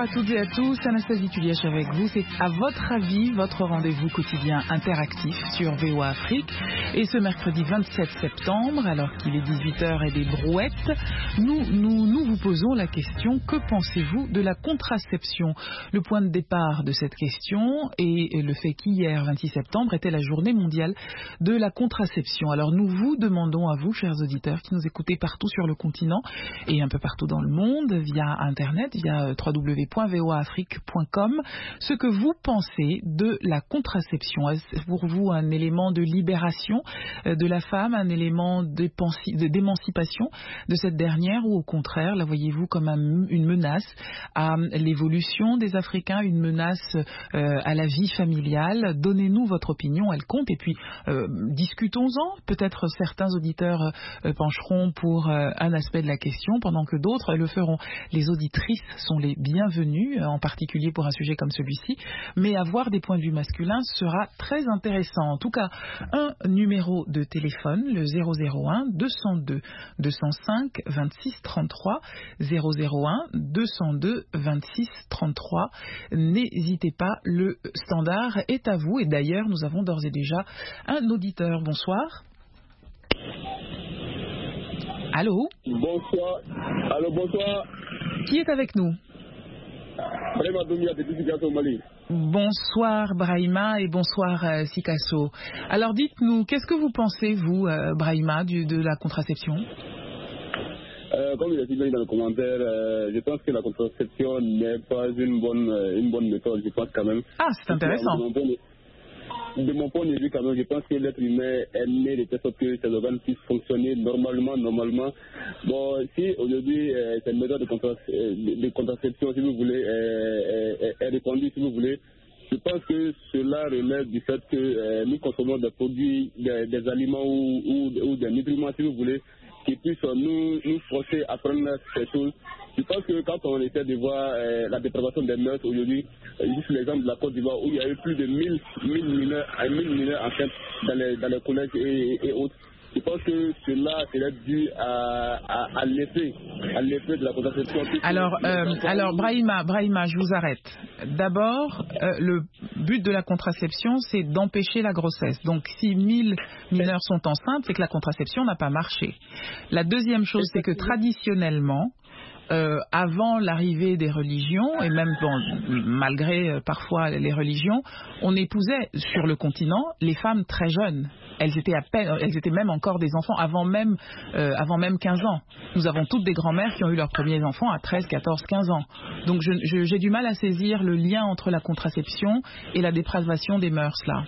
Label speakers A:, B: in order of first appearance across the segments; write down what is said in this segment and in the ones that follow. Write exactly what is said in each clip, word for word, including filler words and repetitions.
A: à toutes et à tous, Anastasie Tulièche avec vous. C'est à votre avis, votre rendez-vous quotidien interactif sur V O A Afrique. Et ce mercredi vingt-sept septembre, alors qu'il est dix-huit heures et des brouettes, nous, nous, nous vous posons la question: que pensez-vous de la contraception? Le point de départ de cette question est le fait qu'hier, vingt-six septembre, était la journée mondiale de la contraception. Alors nous vous demandons à vous, chers auditeurs, qui nous écoutez partout sur le continent et un peu partout dans le monde, via Internet, via w w w point v o a afrique point com, ce que vous pensez de la contraception. Est-ce pour vous un élément de libération de la femme, un élément d'émancipation de cette dernière, ou au contraire, la voyez-vous comme un, une menace à l'évolution des Africains, une menace euh, à la vie familiale? Donnez-nous votre opinion, elle compte, et puis euh, discutons-en. Peut-être certains auditeurs euh, pencheront pour euh, un aspect de la question, pendant que d'autres le feront. Les auditrices sont les bienvenues, en particulier pour un sujet comme celui-ci, mais avoir des points de vue masculins sera très intéressant. En tout cas, un numéro de téléphone, le zéro zéro un deux cent deux deux cent cinq vingt-six trente-trois, zéro zéro un deux cent deux vingt-six trente-trois. N'hésitez pas, le standard est à vous. Et d'ailleurs, nous avons d'ores et déjà un auditeur. Bonsoir. Allô?
B: Bonsoir. Allô, bonsoir.
A: Qui est avec nous?
B: Brahima Doumia de Sikasso, Mali.
A: Bonsoir Brahima et bonsoir euh, Sikasso. Alors dites-nous, qu'est-ce que vous pensez, vous, euh, Brahima, du, de la contraception?
B: euh, Comme il a dit dans le commentaire, euh, je pense que la contraception n'est pas une bonne, euh, une bonne méthode, je pense quand même.
A: Ah, c'est intéressant.
B: De mon point de vue, quand même, je pense que l'être humain est né de telle sorte que ses organes puissent fonctionner normalement, normalement. Bon, si aujourd'hui, euh, cette méthode de, contra de, de contraception, si vous voulez, est, est, est répandue, si vous voulez, je pense que cela relève du fait que euh, nous consommons des produits, des, des aliments ou, ou, ou des nutriments, si vous voulez, qui puissent nous, nous forcer à prendre ces choses. Je pense que quand on essaie de voir euh, la dépravation des mœurs aujourd'hui, euh, juste l'exemple de la Côte d'Ivoire où il y a eu plus de mille mineurs, mille mineurs enceintes dans les, dans les collèges et, et autres, je pense que cela serait dû à, à, à l'effet, à l'effet de la contraception.
A: Alors, euh, alors Brahima, Brahima, je vous arrête. D'abord, euh, le but de la contraception, c'est d'empêcher la grossesse. Donc, si mille mineurs sont enceintes, c'est que la contraception n'a pas marché. La deuxième chose, c'est que traditionnellement, Euh, avant l'arrivée des religions, et même bon, malgré euh, parfois les religions, on épousait sur le continent les femmes très jeunes. Elles étaient, à peine, elles étaient même encore des enfants avant même, euh, avant même quinze ans. Nous avons toutes des grand-mères qui ont eu leurs premiers enfants à treize, quatorze, quinze ans. Donc je, je, j'ai du mal à saisir le lien entre la contraception et la dépravation des mœurs là.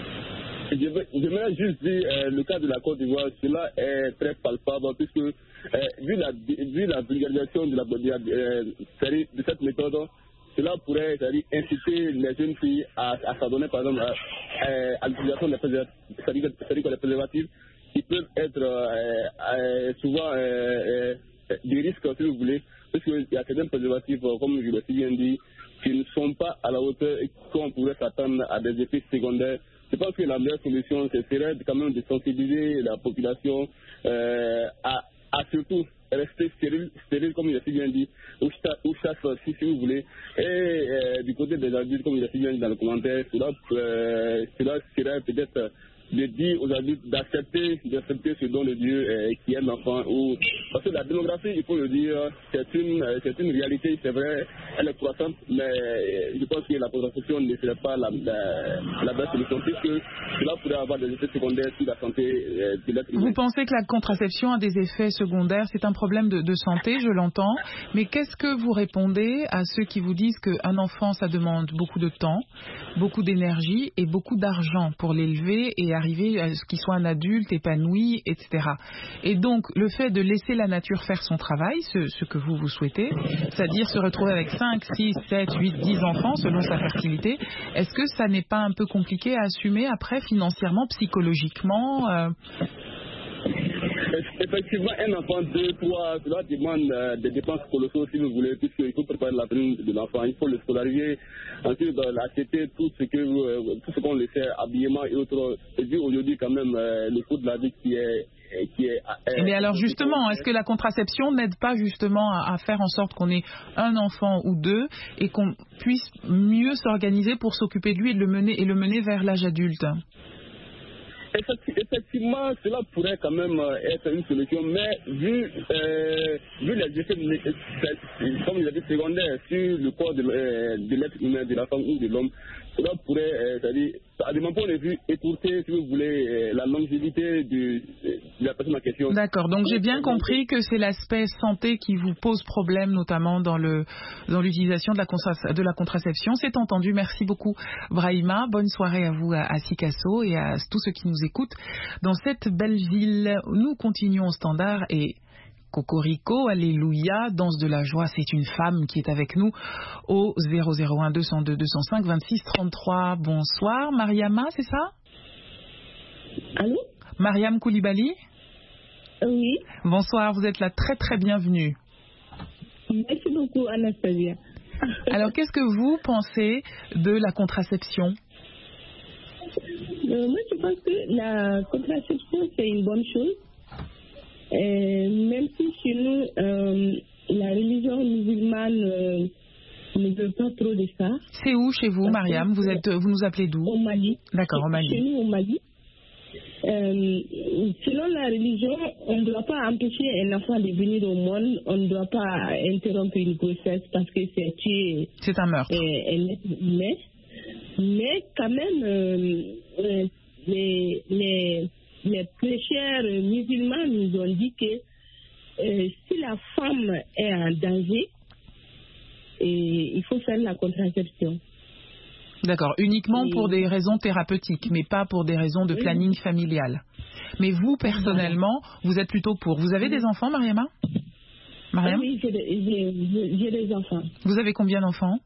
B: Je voudrais juste dire, euh, le cas de la Côte d'Ivoire, cela est très palpable, puisque euh, vu, la, vu la vulgarisation de, la, de, euh, de cette méthode, cela pourrait inciter les jeunes filles à, à s'adonner, par exemple, à, à l'utilisation des préservatifs, c'est-à-dire les préservatifs qui peuvent être euh, euh, souvent euh, euh, des risques, si vous voulez, parce qu'il y a certains préservatifs, comme je l'ai si bien dit, qui ne sont pas à la hauteur et qu'on pourrait s'attendre à des effets secondaires. Je pense que la meilleure solution, ce serait quand même de sensibiliser la population euh, à, à surtout rester stérile, stérile comme il a si bien dit, ou chasse si, si vous voulez. Et euh, du côté des adultes, comme il a si bien dit dans le commentaire, cela, euh, cela serait peut-être de dire aux adultes d'accepter, d'accepter ce don de Dieu euh, qui est l'enfant. Ou... Parce que la démographie, il faut le dire, c'est une, c'est une réalité, c'est vrai, elle est croissante, mais je pense que la contraception ne serait pas la, la, la belle solution, puisque cela pourrait avoir des effets secondaires sur la santé euh, de l'être humain.
A: Vous pensez que la contraception a des effets secondaires? C'est un problème de, de santé, je l'entends, mais qu'est-ce que vous répondez à ceux qui vous disent qu'un enfant, ça demande beaucoup de temps, beaucoup d'énergie et beaucoup d'argent pour l'élever et arriver à ce qu'il soit un adulte épanoui, et cetera. Et donc, le fait de laisser la nature faire son travail, ce, ce que vous vous souhaitez, c'est-à-dire se retrouver avec cinq, six, sept, huit, dix enfants selon sa fertilité, est-ce que ça n'est pas un peu compliqué à assumer après financièrement, psychologiquement euh...
B: Effectivement, un enfant, deux, trois, cela demande euh, des dépenses colossales si vous voulez, puisqu'il faut préparer l'avenir de l'enfant, il faut le scolariser, ensuite euh, acheter tout ce que euh, tout ce qu'on le fait, habillement et autres. Et puis aujourd'hui quand même, euh, le coût de la vie qui est qui est. Euh,
A: Mais alors justement, est-ce que la contraception n'aide pas justement à, à faire en sorte qu'on ait un enfant ou deux et qu'on puisse mieux s'organiser pour s'occuper de lui et le mener et le mener vers l'âge adulte?
B: Effectivement, cela pourrait quand même être une solution, mais vu, euh, vu les effets, comme il a dit, secondaires sur le corps de, euh, de l'être humain, de la femme ou de l'homme, cela pourrait, euh, c'est-à-dire, de mon point de vue, écourter, si vous voulez, euh, la longévité de, de la personne en question.
A: D'accord, donc j'ai bien compris que c'est l'aspect santé qui vous pose problème, notamment dans le dans l'utilisation de la, contra- de la contraception. C'est entendu, merci beaucoup Brahima. Bonne soirée à vous à, à Sikasso et à tous ceux qui nous écoutent dans cette belle ville. Nous continuons au standard et Cocorico, alléluia, danse de la joie, c'est une femme qui est avec nous au zéro zéro un deux zéro deux deux zéro cinq vingt-six trente-trois. Bonsoir, Mariama, c'est ça?
C: Allô?
A: Mariam Koulibaly?
C: Oui.
A: Bonsoir, vous êtes la très très bienvenue.
C: Merci beaucoup, Anastasia.
A: Alors, qu'est-ce que vous pensez de la contraception?
C: euh, Moi, je pense que la contraception, c'est une bonne chose. Euh, même si chez nous, euh, la religion musulmane euh, ne veut pas trop de ça.
A: C'est où chez vous, Mariam? Vous êtes, vous nous appelez d'où?
C: Au Mali.
A: D'accord, au Mali.
C: Chez nous, au Mali. Euh, selon la religion, on ne doit pas empêcher un enfant de venir au monde, on ne doit pas interrompre une grossesse parce que c'est tuer.
A: C'est un meurtre.
C: Euh, un être humain. Mais quand même, euh, euh, les, les, les prêcheurs musulmans nous ont dit que euh, si la femme est en danger, et il faut faire la contraception.
A: D'accord, uniquement
C: et...
A: pour des raisons thérapeutiques, mais pas pour des raisons de planning oui. familial. Mais vous, personnellement, vous êtes plutôt pour. Vous avez des enfants, Mariama? Mariam?
C: Oui, j'ai des, j'ai des enfants.
A: Vous avez combien d'enfants?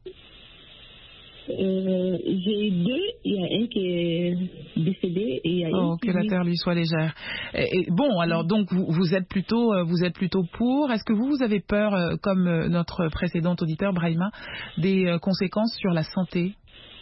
C: Euh, j'ai deux, il y a un qui est décédé et il y a
A: oh,
C: un qui...
A: que la terre lui soit légère. Et, et, bon, alors donc vous, vous êtes plutôt, vous êtes plutôt pour. Est-ce que vous, vous avez peur, comme notre précédent auditeur Brahima, des conséquences sur la santé?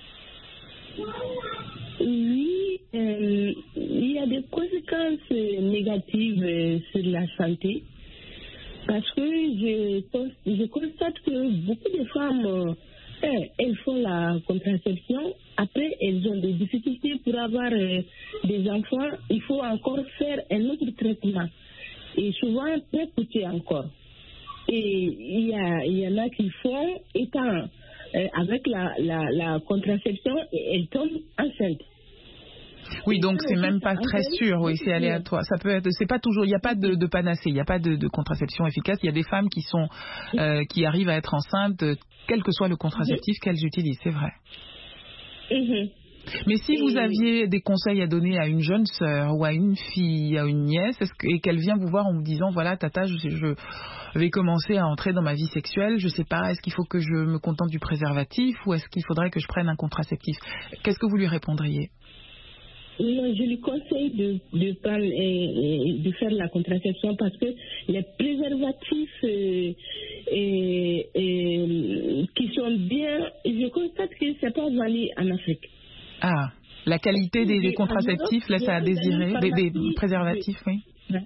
C: Oui, euh, il y a des conséquences négatives sur la santé parce que je, je constate que beaucoup de femmes elles font la contraception, après elles ont des difficultés pour avoir euh, des enfants, il faut encore faire un autre traitement et souvent très coûteux encore. Et il y, a, il y en a qui font, étant euh, avec la, la, la contraception, et elles tombent enceintes.
A: Oui, donc c'est même pas très sûr, oui, c'est aléatoire. Ça peut être, c'est pas toujours, il n'y a pas de, de panacée, il n'y a pas de, de contraception efficace. Il y a des femmes qui sont, euh, qui arrivent à être enceintes, quel que soit le contraceptif mm-hmm. qu'elles utilisent, c'est vrai.
C: Mm-hmm.
A: Mais si
C: et...
A: vous aviez des conseils à donner à une jeune sœur ou à une fille, à une nièce, est-ce que, et qu'elle vient vous voir en vous disant, voilà, tata, je, je vais commencer à entrer dans ma vie sexuelle, je sais pas, est-ce qu'il faut que je me contente du préservatif ou est-ce qu'il faudrait que je prenne un contraceptif? Qu'est-ce que vous lui répondriez?
C: Non, je lui conseille de, de, prendre, et, de faire la contraception parce que les préservatifs euh, et, et, qui sont bien, je constate que ce n'est pas vendu en Afrique.
A: Ah, la qualité des, des contraceptifs laisse à désirer, des, des préservatifs, oui.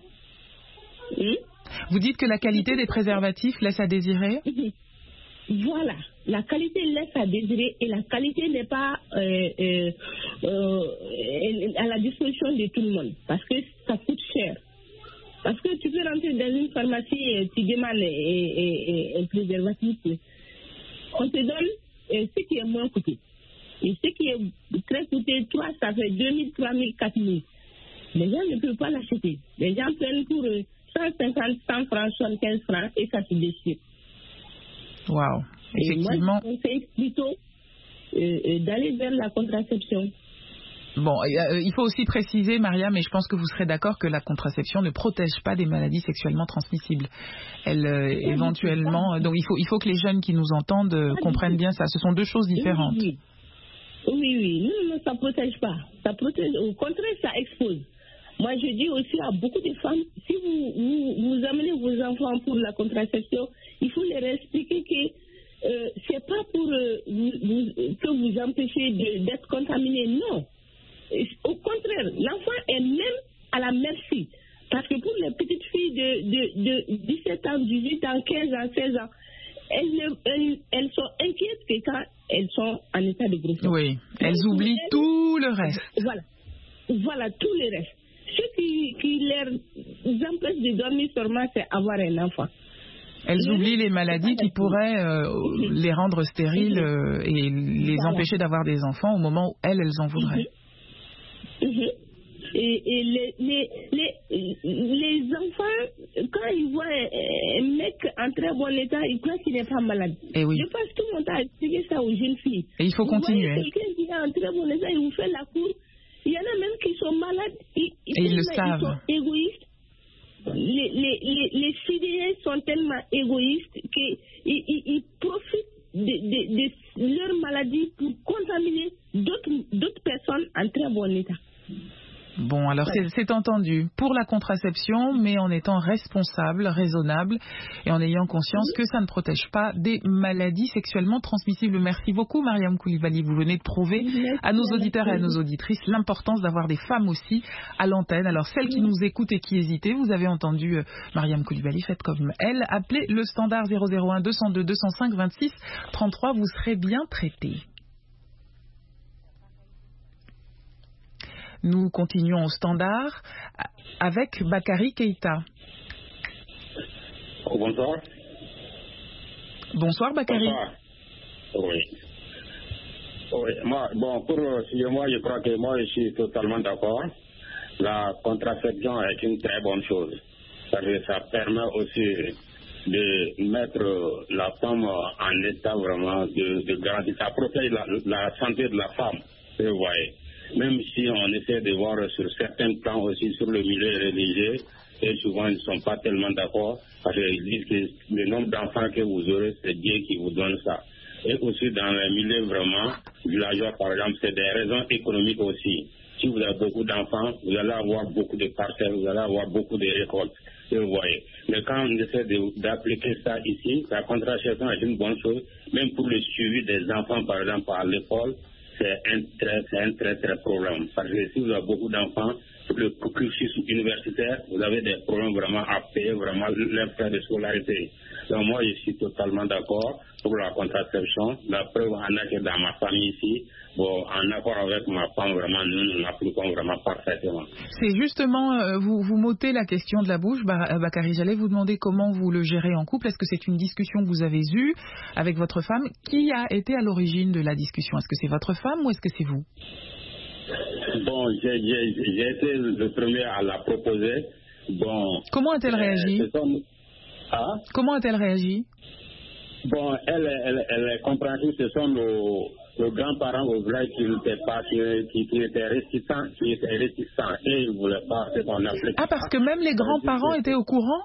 C: oui.
A: Vous dites que la qualité des préservatifs laisse à désirer?
C: Voilà, la qualité laisse à désirer et la qualité n'est pas euh, euh, euh, à la disposition de tout le monde parce que ça coûte cher. Parce que tu peux rentrer dans une pharmacie et tu demandes un préservatif. On te donne euh, ce qui est moins coûteux. Et ce qui est très coûteux, toi, ça fait deux mille, trois mille, quatre mille. Les gens ne peuvent pas l'acheter. Les gens prennent pour cent cinquante, cent francs, soixante-quinze francs et ça se déchire.
A: Wow, effectivement.
C: Et moi, je conseille plutôt euh, d'aller vers la contraception.
A: Bon, euh, il faut aussi préciser, Maria, mais je pense que vous serez d'accord que la contraception ne protège pas des maladies sexuellement transmissibles. Elle, euh, éventuellement, donc il faut, il faut que les jeunes qui nous entendent euh, comprennent bien ça. Ce sont deux choses différentes.
C: Oui, oui, oui, oui. Non, non, ça ne protège pas. Ça protège, au contraire, ça expose. Moi, je dis aussi à beaucoup de femmes, si vous, vous, vous amenez vos enfants pour la contraception, il faut leur expliquer que euh, ce n'est pas pour euh, vous, vous, que vous empêchez de, d'être contaminé, non. Au contraire, l'enfant est même à la merci. Parce que pour les petites filles de, de, de dix-sept ans, dix-huit ans, quinze ans, seize ans, elles, elles, elles sont inquiètes que quand elles sont en état de grossesse.
A: Oui, elles
C: Donc,
A: oublient
C: elles,
A: tout le reste.
C: Voilà, voilà, tout le reste. Ce qui, qui les empêche de dormir seulement, c'est avoir un enfant.
A: Elles
C: Le
A: oublient
C: reste,
A: les maladies qui pourraient euh, les rendre stériles euh, et les
C: Voilà.
A: empêcher d'avoir des enfants au moment où elles, elles en voudraient.
C: Mhm. Mhm. Et, et les, les, les, les enfants, quand ils voient un mec en très bon état, ils croient qu'il n'est pas malade.
A: Et oui.
C: Je pense que tout le monde a expliqué ça aux jeunes filles.
A: Et il faut
C: vous
A: continuer.
C: Voyez quelqu'un qui est en très bon état, il vous fait la cour. Il y en a même qui sont malades. Ils,
A: Et ils le
C: ils
A: savent.
C: sont égoïstes. Les, les, les, les Syriens sont tellement égoïstes qu'ils ils, ils profitent de, de, de leur maladie pour contaminer d'autres, d'autres personnes en très bon état.
A: Bon, alors c'est, c'est entendu pour la contraception, mais en étant responsable, raisonnable et en ayant conscience que ça ne protège pas des maladies sexuellement transmissibles. Merci beaucoup, Mariam Koulibaly. Vous venez de prouver à nos auditeurs et à nos auditrices l'importance d'avoir des femmes aussi à l'antenne. Alors, celles qui nous écoutent et qui hésitaient, vous avez entendu euh, Mariam Koulibaly, faites comme elle. Appelez le standard zéro zéro un deux zéro deux deux zéro cinq vingt-six trente-trois, vous serez bien traités. Nous continuons au standard avec Bakary Keïta.
D: Oh, bonsoir.
A: Bonsoir Bakary.
D: Bonsoir. Oui. Oui. Moi, bon, pour moi, je crois que moi, je suis totalement d'accord. La contraception est une très bonne chose. Parce que ça permet aussi de mettre la femme en état vraiment de, de garantie. Ça protège la, la santé de la femme, vous voyez. Même si on essaie de voir sur certains plans aussi sur le milieu religieux, et souvent ils ne sont pas tellement d'accord, parce qu'ils disent que le nombre d'enfants que vous aurez, c'est Dieu qui vous donne ça. Et aussi dans le milieu vraiment villageois, par exemple, c'est des raisons économiques aussi. Si vous avez beaucoup d'enfants, vous allez avoir beaucoup de parcelles, vous allez avoir beaucoup de récoltes, vous voyez. Mais quand on essaie de, d'appliquer ça ici, la contraception est une bonne chose, même pour le suivi des enfants, par exemple, à l'école, c'est un très, c'est un très, très problème. Parce que si vous avez beaucoup d'enfants, pour le cursus universitaire, vous avez des problèmes vraiment à payer, vraiment leurs frais de scolarité. Donc moi, je suis totalement d'accord pour la contraception. La preuve en est que dans ma famille ici, bon, en accord avec ma femme, vraiment, nous, nous l'appliquons vraiment parfaitement.
A: C'est justement, euh, vous, vous m'ôtez la question de la bouche, Bakary. J'allais vous demander comment vous le gérez en couple. Est-ce que c'est une discussion que vous avez eue avec votre femme? Qui a été à l'origine de la discussion? Est-ce que c'est votre femme ou est-ce que c'est vous?
D: Bon, j'ai, j'ai, j'ai été le premier à la proposer. Bon.
A: Comment a-t-elle réagi?
D: Sont... Ah?
A: Comment a-t-elle réagi?
D: Bon, elle, elle, elle est compréhensive. Ce sont nos, nos grands-parents au village qui n'étaient pas, qui, qui étaient réticents, qui étaient réticents et ils ne voulaient pas ce qu'on appelait.
A: Ah, parce que même les grands-parents étaient au courant?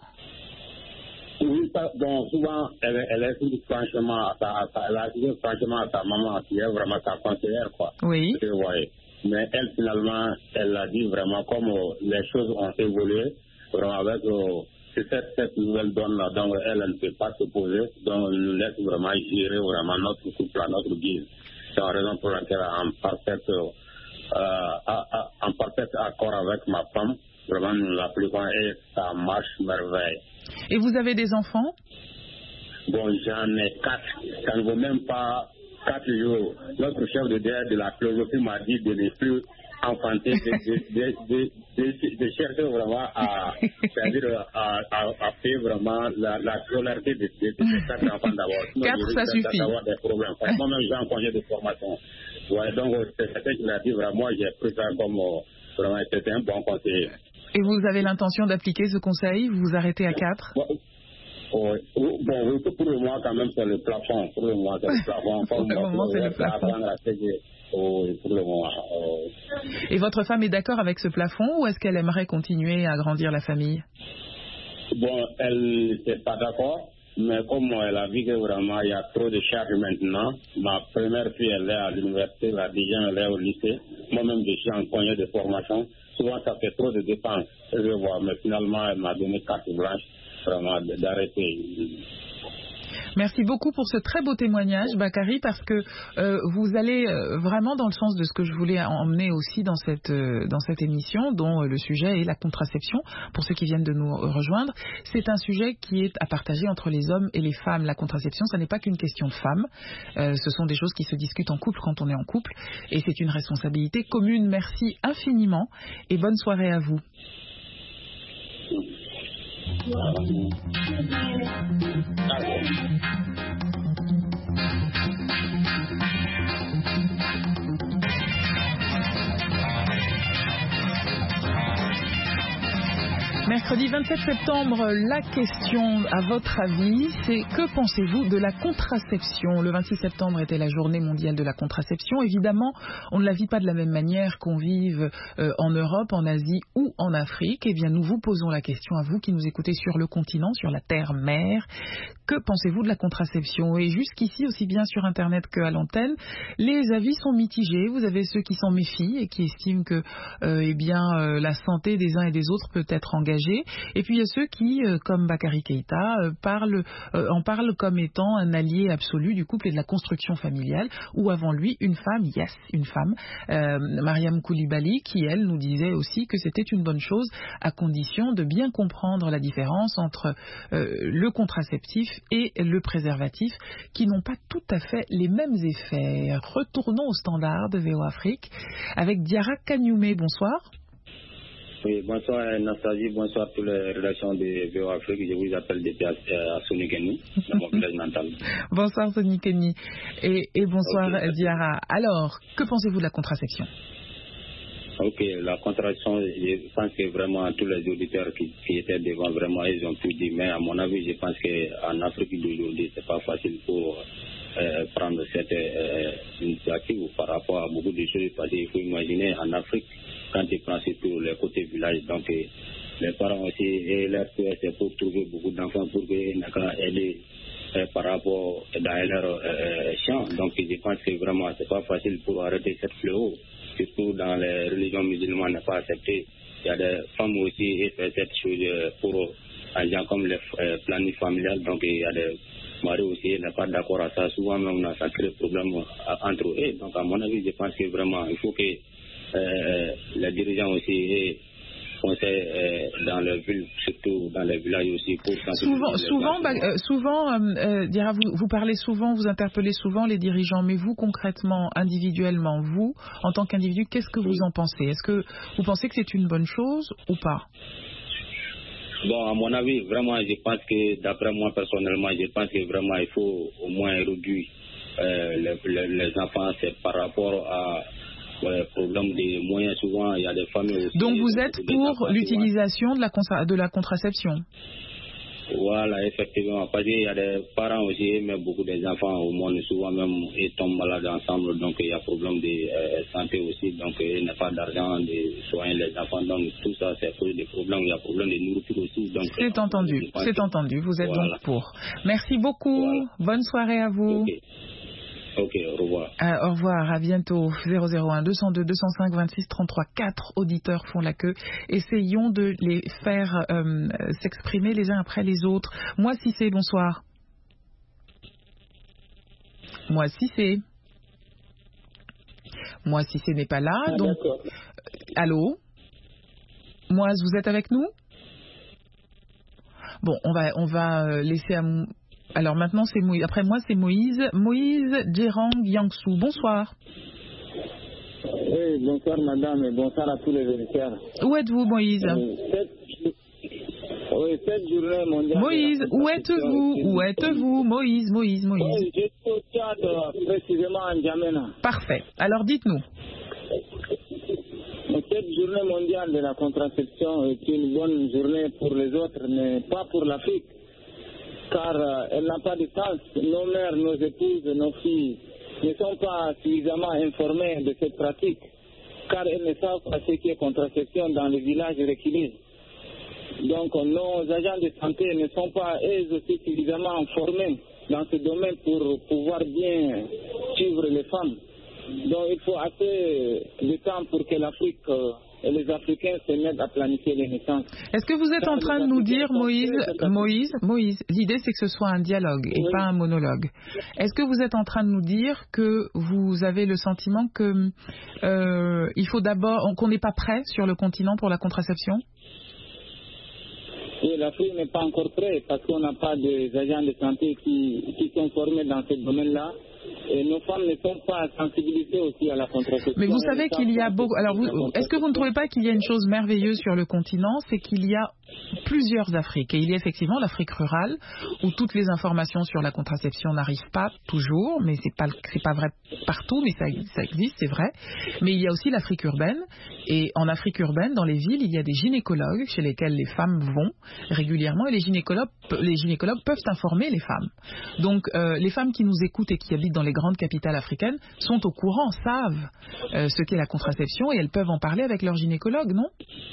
D: Oui, donc souvent, elle, elle est dit franchement à sa, à sa, elle a dit franchement à sa maman, qui est vraiment sa conseillère, quoi.
A: Oui.
D: Vous voyez. Mais elle, finalement, elle a dit vraiment comme euh, les choses ont évolué, vraiment avec euh, cette, cette nouvelle donne-là, donc elle, elle ne peut pas se poser, donc elle nous laisse vraiment gérer vraiment notre couple à notre guise. C'est la raison pour laquelle, en parfaite, euh, euh, en parfait accord avec ma femme, vraiment nous l'appliquons et ça marche merveille.
A: Et vous avez des enfants?
D: Bon, j'en ai quatre. Ça ne vaut même pas quatre jours. Notre chef de de la philosophie m'a dit de ne plus enfanter, de, de, de, de, de chercher vraiment à, c'est-à-dire à, à, à faire vraiment la, la scolarité de ces quatre enfants d'abord.
A: Quatre, ça suffit.
D: D'avoir des problèmes. Moi-même, j'ai un congé de formation. Ouais, donc, c'est ce qu'il a dit vraiment. J'ai pris ça comme vraiment, c'était un bon conseiller.
A: Et vous avez l'intention d'appliquer ce conseil? Vous vous arrêtez à quatre?
D: Bon, oui, bon, oui, pour le moment, quand même, c'est le plafond. Pour le moment, c'est le plafond.
A: Pour le moment, c'est le plafond.
D: Oui, pour le moment.
A: Et votre femme est d'accord avec ce plafond ou est-ce qu'elle aimerait continuer à agrandir la famille?
D: Bon, elle n'était pas d'accord. Mais comme elle a vu que vraiment il y a trop de charges maintenant, ma première fille elle est à l'université, la deuxième elle est au lycée, moi-même je suis en congé de formation, souvent ça fait trop de dépenses, je vois, mais finalement elle m'a donné carte blanche vraiment d'arrêter.
A: Merci beaucoup pour ce très beau témoignage, Bakary, parce que euh, vous allez euh, vraiment dans le sens de ce que je voulais emmener aussi dans cette, euh, dans cette émission, dont euh, le sujet est la contraception. Pour ceux qui viennent de nous rejoindre, c'est un sujet qui est à partager entre les hommes et les femmes. La contraception, ça n'est pas qu'une question de femmes. Euh, ce sont des choses qui se discutent en couple quand on est en couple, et c'est une responsabilité commune. Merci infiniment et bonne soirée à vous. Mercredi vingt-sept septembre, la question, à votre avis, c'est que pensez-vous de la contraception? Le vingt-six septembre était la journée mondiale de la contraception. Évidemment, on ne la vit pas de la même manière qu'on vive euh, en Europe, en Asie ou en Afrique. Eh bien, nous vous posons la question à vous qui nous écoutez sur le continent, sur la terre-mère. Que pensez-vous de la contraception? Et jusqu'ici, aussi bien sur Internet qu'à l'antenne, les avis sont mitigés. Vous avez ceux qui s'en méfient et qui estiment que euh, eh bien, euh, la santé des uns et des autres peut être engagée. Et puis il y a ceux qui, euh, comme Bakary Keïta, euh, parlent, euh, en parlent comme étant un allié absolu du couple et de la construction familiale, ou avant lui une femme, yes, une femme, euh, Mariam Koulibaly, qui elle nous disait aussi que c'était une bonne chose à condition de bien comprendre la différence entre euh, le contraceptif et le préservatif, qui n'ont pas tout à fait les mêmes effets. Retournons au standard de V O Afrique avec Diarra Kagnoumé. Bonsoir.
D: Oui, bonsoir Anastasie, bonsoir toutes les relations de V O Afrique. Je vous appelle depuis à, à Sonikeni, dans mon village natal.
A: Bonsoir Sonikeni et, et bonsoir
D: okay.
A: Diarra. Alors, que pensez-vous de la contraception?
D: Ok, la contraception, je pense que vraiment tous les auditeurs qui, qui étaient devant, vraiment, ils ont tout dit. Mais à mon avis, je pense qu'en Afrique d'aujourd'hui, c'est pas facile pour euh, prendre cette euh, initiative par rapport à beaucoup de choses. Parce qu'il faut imaginer en Afrique, quand tu prends surtout les côtés village, donc euh, les parents aussi, et leur souhait, c'est pour trouver beaucoup d'enfants pour qu'ils n'aient qu'à aider euh, par rapport dans leur euh, champ. Donc je pense que vraiment, c'est pas facile pour arrêter cette fléau. Surtout dans les religions musulmanes, n'est pas accepté. Il y a des femmes aussi qui font cette chose pour un genre comme les euh, planning familial. Donc il y a des maris aussi qui n'est pas d'accord à ça. Souvent même on a ça crée des problèmes entre eux. Donc à mon avis, je pense que vraiment il faut que euh, les dirigeants aussi conseillent euh, dans les villes, surtout dans les villages aussi. Pour
A: souvent, souvent, bah, euh, souvent euh, euh, Diarra, vous, vous parlez souvent, vous interpellez souvent les dirigeants, mais vous concrètement, individuellement, vous, en tant qu'individu, qu'est-ce que vous en pensez? Est-ce que vous pensez que c'est une bonne chose ou pas?
D: Bon, à mon avis, vraiment, je pense que, d'après moi personnellement, je pense que vraiment il faut au moins réduire euh, les, les, les enfants, c'est par rapport à Ouais, problème des moyens, souvent il y a des familles aussi.
A: Donc vous êtes pour l'utilisation de la, contra- de la contraception?
D: Voilà, effectivement, parce qu'il y a des parents aussi, mais beaucoup des enfants au monde, souvent même ils tombent malades ensemble, donc il y a problème de euh, santé aussi, donc il n'y a pas d'argent de soigner les enfants, donc tout ça c'est pour des problèmes, il y a problème de nourriture aussi. Donc
A: c'est entendu, c'est que... entendu, vous êtes voilà. donc pour. Merci beaucoup, voilà. Bonne soirée à vous.
D: Okay. Ok, au revoir.
A: Euh, au revoir, à bientôt. zéro zéro un deux zéro deux deux zéro cinq vingt-six trente-trois. Quatre auditeurs font la queue. Essayons de les faire euh, s'exprimer les uns après les autres. Moi, si c'est bonsoir. Moi, si c'est. Moi, si c'est n'est pas là.
B: Ah,
A: donc,
B: d'accord.
A: Allô? Moi, vous êtes avec nous? Bon, on va, on va laisser à. Alors maintenant, c'est Moïse. Après moi, c'est Moïse. Moïse Djerang Yangsou. Bonsoir.
B: Oui, bonsoir madame et bonsoir à tous les auditeurs.
A: Où êtes-vous, Moïse?
B: euh, cette... Oui, cette journée mondiale.
A: Moïse, où êtes-vous? Où êtes-vous? Moïse, Moïse, Moïse.
B: Oui, je suis au Tchad, précisément en Djamena.
A: Parfait. Alors dites-nous.
B: Cette journée mondiale de la contraception est une bonne journée pour les autres, mais pas pour l'Afrique. Car euh, elle n'a pas de sens. Nos mères, nos épouses, nos filles ne sont pas suffisamment informées de cette pratique, car elles ne savent pas ce qui est contraception dans les villages reculés. Donc nos agents de santé ne sont pas eux aussi suffisamment formés dans ce domaine pour pouvoir bien suivre les femmes. Donc il faut assez de temps pour que l'Afrique euh,
E: les Africains se mettent à planifier les naissances.
A: Est-ce que vous êtes en train de nous dire, Moïse, Moïse, Moïse, l'idée c'est que ce soit un dialogue et oui. pas un monologue. Est-ce que vous êtes en train de nous dire que vous avez le sentiment que euh, il faut d'abord, qu'on n'est pas prêt sur le continent pour la contraception?
E: Oui, l'Afrique n'est pas encore prête parce qu'on n'a pas des agents de santé qui, qui sont formés dans ce domaine-là. Et nos femmes ne sont pas sensibilisées aussi à la contraception.
A: Mais vous savez qu'il y a beaucoup... Alors, vous, est-ce que vous ne trouvez pas qu'il y a une chose merveilleuse sur le continent? C'est qu'il y a plusieurs Afriques. Et il y a effectivement l'Afrique rurale, où toutes les informations sur la contraception n'arrivent pas toujours, mais c'est pas, c'est pas vrai partout, mais ça, ça existe, c'est vrai. Mais il y a aussi l'Afrique urbaine. Et en Afrique urbaine, dans les villes, il y a des gynécologues chez lesquels les femmes vont régulièrement. Et les gynécologues, les gynécologues peuvent informer les femmes. Donc, euh, les femmes qui nous écoutent et qui habitent dans les grandes capitales africaines sont au courant, savent euh, ce qu'est la contraception et elles peuvent en parler avec leur gynécologue, non?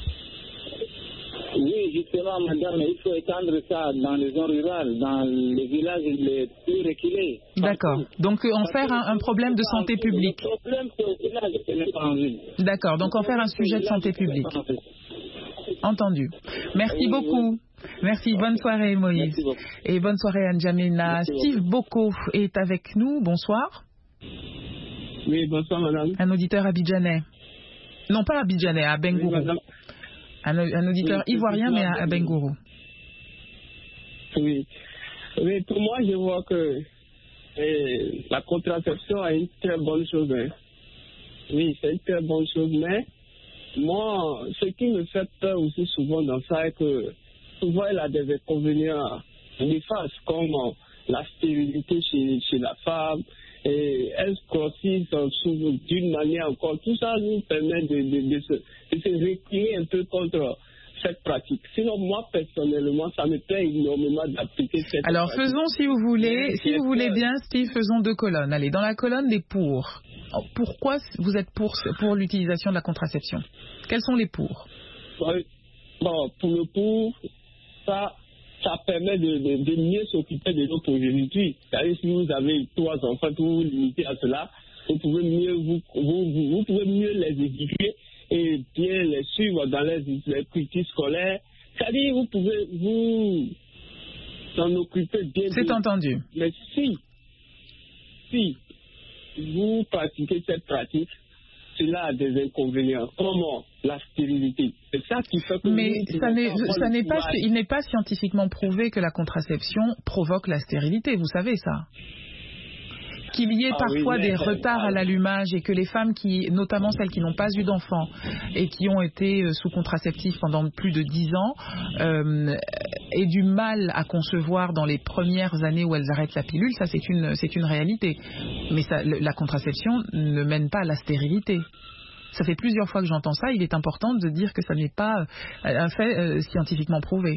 E: Oui, justement, madame, il faut étendre ça dans les zones rurales, dans les villages les plus reculés.
A: D'accord. Donc, en faire un, un problème de santé publique.
E: Le problème, c'est au village, ce n'est pas en ville.
A: D'accord. Donc, en faire un sujet de santé publique. Entendu. Merci beaucoup. Merci, bonne soirée Moïse. Et bonne soirée Anjamena. Steve Boko est avec nous, bonsoir.
F: Oui, bonsoir madame.
A: Un auditeur abidjanais. Non pas abidjanais, à Bengourou. Oui, un, un auditeur oui, ivoirien mais à, à Bengourou.
F: Oui. Oui, pour moi je vois que eh, la contraception est une très bonne chose. Hein. Oui, c'est une très bonne chose, mais moi, ce qui me fait peur aussi souvent dans ça est que souvent il y a des inconvénients néfastes comme la stérilité chez, chez la femme et elle grossit d'une manière encore. Tout ça nous permet de, de, de, se, de se recueillir un peu contre cette pratique. Sinon, moi, personnellement, ça me plaît énormément d'appliquer cette
A: Alors,
F: pratique.
A: faisons, si vous voulez, si vous voulez bien, Steve, faisons deux colonnes. Allez, dans la colonne des pour. Pourquoi vous êtes pour, pour l'utilisation de la contraception? Quels sont les pour?
F: Bon, pour le pour, ça, ça permet de, de, de mieux s'occuper de nos progéniture. C'est-à-dire, si vous avez trois enfants, vous vous limitez à cela, vous pouvez mieux, vous, vous, vous, vous pouvez mieux les éduquer et bien les suivre dans les, les cultures scolaires. C'est-à-dire, vous pouvez vous en occuper bien.
A: C'est bien. Entendu.
F: Mais si, si vous pratiquez cette pratique, cela a des inconvénients, comme la stérilité. C'est ça qui fait que
A: Mais
F: nous,
A: ça n'est, ça n'est pas,
F: pouvoir...
A: il n'est pas scientifiquement prouvé que la contraception provoque la stérilité, vous savez ça. Qu'il y ait
F: ah
A: parfois
F: oui,
A: des retards à l'allumage et que les femmes qui, notamment celles qui n'ont pas eu d'enfants et qui ont été sous contraceptif pendant plus de dix ans, euh, aient du mal à concevoir dans les premières années où elles arrêtent la pilule, ça c'est une, c'est une réalité. Mais ça, la contraception ne mène pas à la stérilité. Ça fait plusieurs fois que j'entends ça, il est important de dire que ça n'est pas un fait euh, scientifiquement prouvé.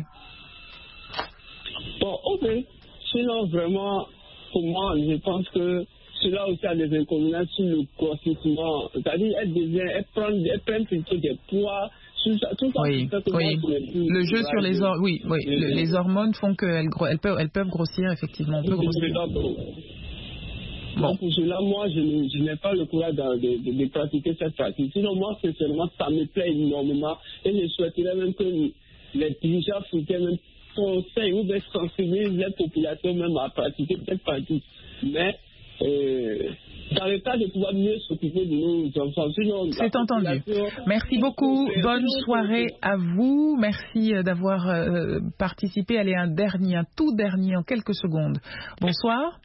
F: Bon, ok. Sinon, vraiment... Pour moi, je pense que cela aussi a des inconvénients sur le grossissement. C'est-à-dire, elle devient, elle prend, elle prend plutôt des poids. Tout ça, tout ça,
A: oui,
F: tout ça,
A: oui. Le jeu sur les hormones, oui, oui. Le, les hormones font qu'elles elles peuvent, elles peuvent grossir effectivement. On peut grossir.
F: Bon. Donc, pour cela, moi, je, je n'ai pas le courage de, de, de, de pratiquer cette pratique. Sinon, moi, sincèrement, ça me plaît énormément. Et je souhaiterais même que les dirigeants africains même conseillent ou bien sensibilisent les populations même à pratiquer cette pratique. Mais euh, dans le cas de pouvoir mieux s'occuper de nos enfants. Sinon,
A: c'est entendu. Merci beaucoup. Bonne soirée à vous. Merci d'avoir euh, participé. Allez, un dernier, un tout dernier en quelques secondes. Bonsoir.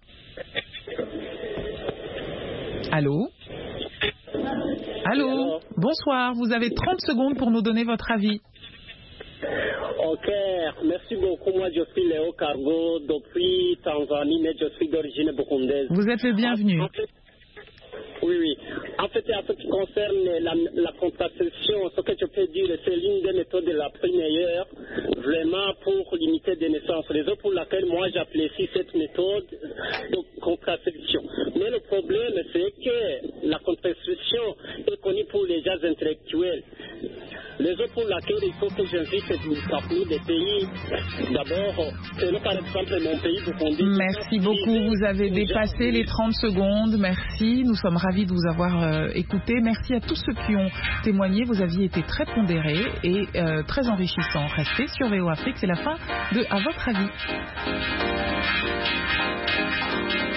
A: Allô? Allô? Bonsoir. Vous avez trente secondes pour nous donner votre avis.
G: Ok, merci beaucoup. Moi, je suis Léo Cargo depuis Tanzanie, mais je suis d'origine burundaise.
A: Vous êtes le bienvenu.
G: En fait, oui, oui. En fait, en ce qui concerne la, la contraception, ce que je peux dire, c'est l'une des méthodes la plus meilleure, vraiment, pour limiter des naissances. Raison pour laquelle moi, j'apprécie cette méthode de contraception. Mais le problème, c'est que la contraception est connue pour les gens intellectuels. Raison pour laquelle il faut que j'invite parmi des pays. D'abord, prenons par exemple mon pays, Burundi.
A: Merci beaucoup, vous avez dépassé les trente secondes. Merci, nous sommes ravis de vous avoir euh, écouté. Merci à tous ceux qui ont témoigné. Vos avis étaient très pondérés et euh, très enrichissants. Restez sur V O Afrique, c'est la fin de À votre avis.